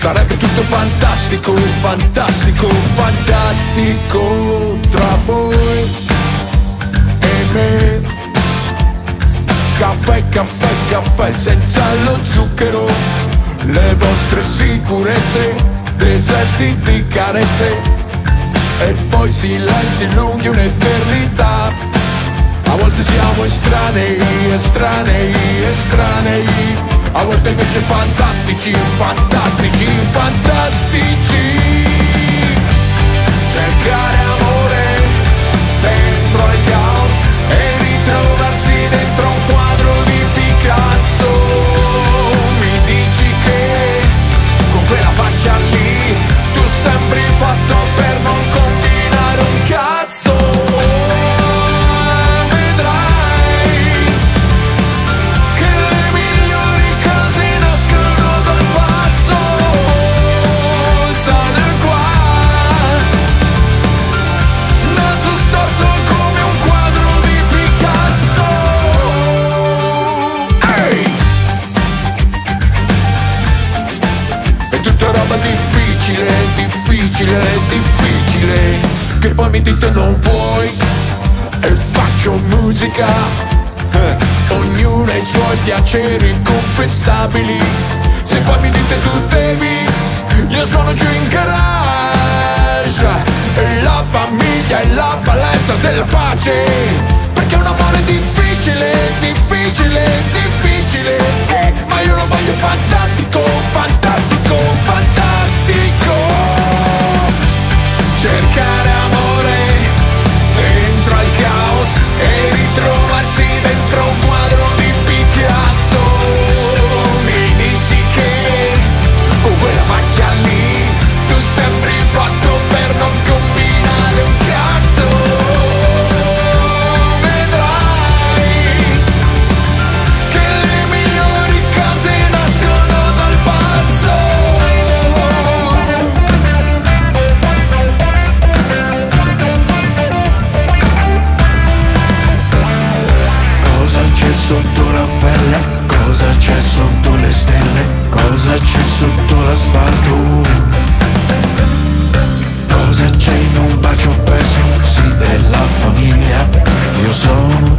sarebbe tutto fantastico, fantastico, fantastico tra voi e me. Caffè, caffè, caffè senza lo zucchero, le vostre sicurezze, deserti di carezze, e poi silenzi lunghi, un'eternità. A volte siamo estranei, estranei, estranei, a volte invece fantastici, fantastici, fantastici. Cercare amore dentro il caos e ritrovarsi dentro un quadro di Picasso. Mi dici che con quella faccia lì tu sembri fatto per non combinare un cazzo. Difficile, difficile, difficile, che poi mi dite non puoi e faccio musica, ognuno ha i suoi piaceri inconfessabili. Se poi mi dite tu devi, io sono giù in garage, e la famiglia è la palestra della pace, perché un amore difficile, difficile, difficile, ma io lo voglio fantastico, fantastico, fantastico. Cercare amore dentro al caos e ritrovarsi dentro un quadro di Picasso. Mi dici che con quella faccia lì tu sembri fatto per non combinare un cazzo. Vedrai che le migliori cose nascono dal basso. Cosa c'è sotto la pelle? Cosa c'è sotto le stelle? Cosa c'è sotto l'asfalto? Cosa c'è in un bacio perso? Sì, della famiglia. Io sono